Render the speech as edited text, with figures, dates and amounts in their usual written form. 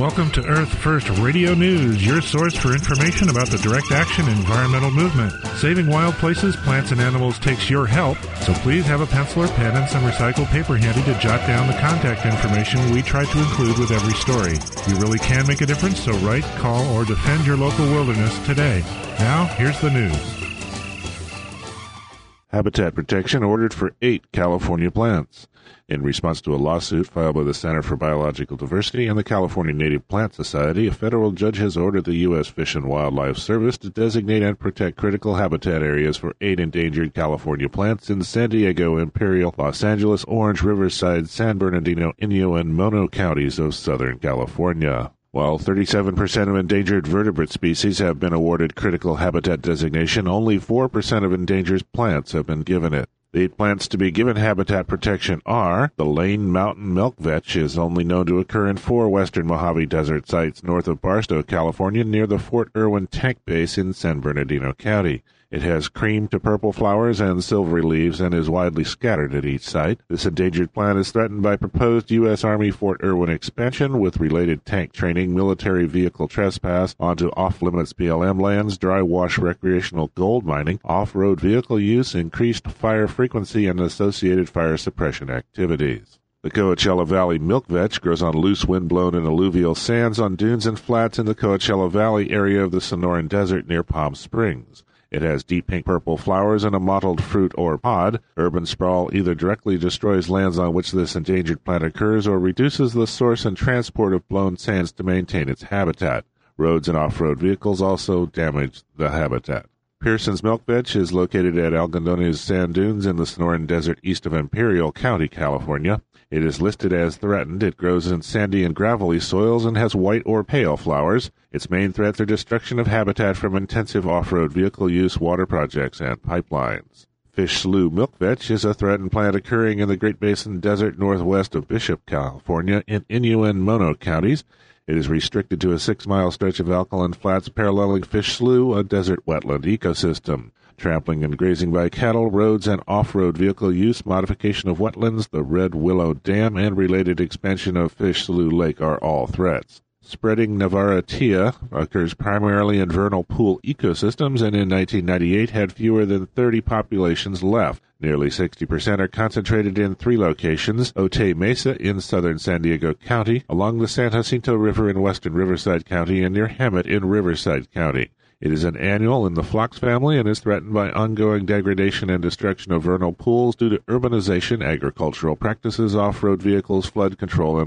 Welcome to Earth First Radio News, your source for information about the direct action environmental movement. Saving wild places, plants, and animals takes your help, so please have a pencil or pen and some recycled paper handy to jot down the contact information we try to include with every story. You really can make a difference, so write, call, or defend your local wilderness today. Now, here's the news. Habitat protection ordered for 8 California plants. In response to a lawsuit filed by the Center for Biological Diversity and the California Native Plant Society, a federal judge has ordered the U.S. Fish and Wildlife Service to designate and protect critical habitat areas for 8 endangered California plants in San Diego, Imperial, Los Angeles, Orange, Riverside, San Bernardino, Inyo, and Mono counties of Southern California. While 37% of endangered vertebrate species have been awarded critical habitat designation, only 4% of endangered plants have been given it. The 8 plants to be given habitat protection are the Lane Mountain milk vetch is only known to occur in 4 western Mojave Desert sites north of Barstow, California, near the Fort Irwin Tank Base in San Bernardino County. It has cream to purple flowers and silvery leaves and is widely scattered at each site. This endangered plant is threatened by proposed U.S. Army Fort Irwin expansion with related tank training, military vehicle trespass onto off-limits BLM lands, dry wash recreational gold mining, off-road vehicle use, increased fire frequency, and associated fire suppression activities. The Coachella Valley milk vetch grows on loose wind-blown and alluvial sands on dunes and flats in the Coachella Valley area of the Sonoran Desert near Palm Springs. It has deep pink-purple flowers and a mottled fruit or pod. Urban sprawl either directly destroys lands on which this endangered plant occurs or reduces the source and transport of blown sands to maintain its habitat. Roads and off-road vehicles also damage the habitat. Pearson's milk vetch is located at Algodones Sand Dunes in the Sonoran Desert east of Imperial County, California. It is listed as threatened. It grows in sandy and gravelly soils and has white or pale flowers. Its main threats are destruction of habitat from intensive off-road vehicle use, water projects, and pipelines. Fish Slough milk vetch is a threatened plant occurring in the Great Basin Desert northwest of Bishop, California, in Inyo and Mono counties. It is restricted to a 6-mile stretch of alkaline flats paralleling Fish Slough, a desert wetland ecosystem. Trampling and grazing by cattle, roads, and off-road vehicle use, modification of wetlands, the Red Willow Dam, and related expansion of Fish Slough Lake are all threats. Spreading Navarretea occurs primarily in vernal pool ecosystems and in 1998 had fewer than 30 populations left. Nearly 60% are concentrated in 3 locations: Otay Mesa in southern San Diego County, along the San Jacinto River in western Riverside County, and near Hemet in Riverside County. It is an annual in the Phlox family and is threatened by ongoing degradation and destruction of vernal pools due to urbanization, agricultural practices, off-road vehicles, flood control, and